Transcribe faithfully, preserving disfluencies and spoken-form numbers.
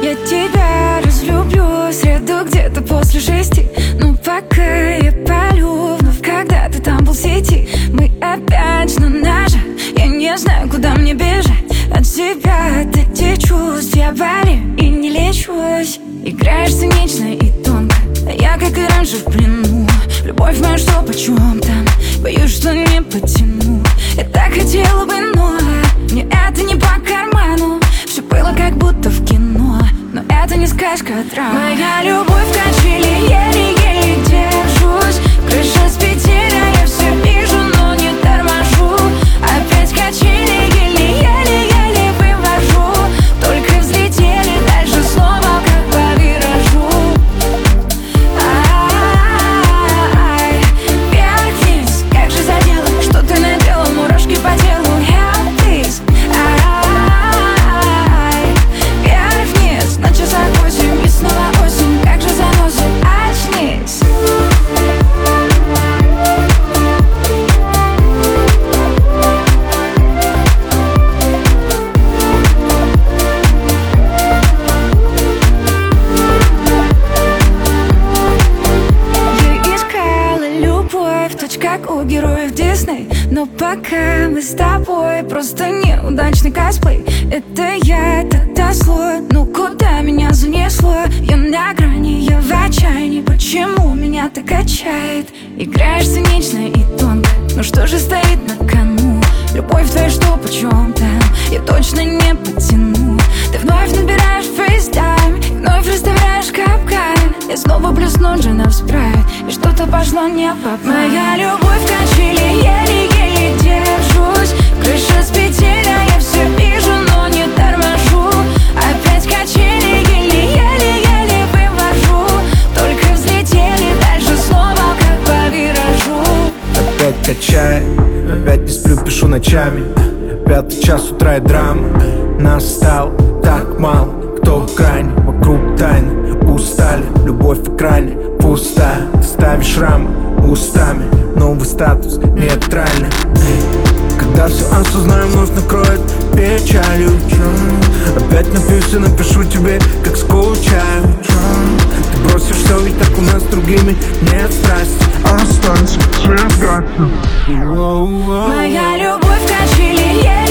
Я тебя разлюблю среду где-то после шести. Но пока я палю вновь, когда ты там был в сети. Мы опять на ножах, я не знаю, куда мне бежать от тебя, от этих чувств. Я болею и не лечусь. Играешь цинично и тонко, а я, как и раньше, в плену. Любовь моя, что почем там, боюсь, что не потяну. Я так хотела бы, но мне это не по карману. Все было как будто в кино, но это не сказка, а драма. Моя любовь в качели, еле-еле держусь. Крыша с петель, а я все вижу, но не торможу. Опять качели, еле-еле-еле вывожу. Только взлетели, дальше снова как по виражу. Ай, вверх-вниз, как же задела, что ты наделал, мурашки по телу. Help, please. Ай, вверх-вниз, на часах восемь и снова осень, как же заносит, очнись. Как у героев Дисней. Но пока мы с тобой просто неудачный косплей. Это я, это досло. Ну куда меня занесло? Я на грани, я в отчаянии. Почему меня так качает? Играешь цинично и тонко, ну что же стоит на кону? Любовь твоя, что почем там, я точно не потяну. Ты вновь набираешь фейстайм, вновь расставляешь капкан. Я снова плесну джина в спрайт, и что-то пошло не по плану. Моя любовь в качели, еле-еле держусь. Крыша с петель, а я все вижу, но не торможу. Опять качели, еле-еле-еле вывожу. Только взлетели, дальше снова как по виражу. Опять качает, опять не сплю, пишу ночами. Пятый час утра и драма. Нас стало так мало, кто в крайне, вокруг тайны. Устали, любовь в экране пустая. Ставишь шрамы устами, новый статус нейтральный. Когда все осознаю, вновь накроет печалью. Опять напьюсь и напишу тебе, как скучаю. Ты бросишь все, ведь так у нас с другими нет страсти. Останься, свет гаснет. Моя любовь в качели.